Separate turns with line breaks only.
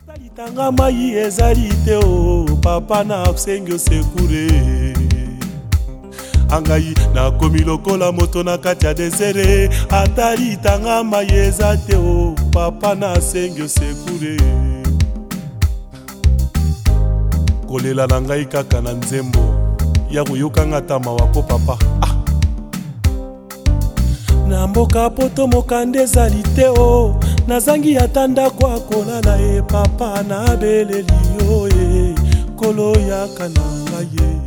Tanga mai ezali te o papa na absengyo sekure angai na komi lokola moto na kati ya desere atali tanga mai eza te o papa na sengyo sekure kolela na ngai kaka na nzembo ya koyokanga tama wako papa na mboka poto mokande ezali te o nazangi atanda kwa kolala e papa na beleli yo e kolo yaka na ngai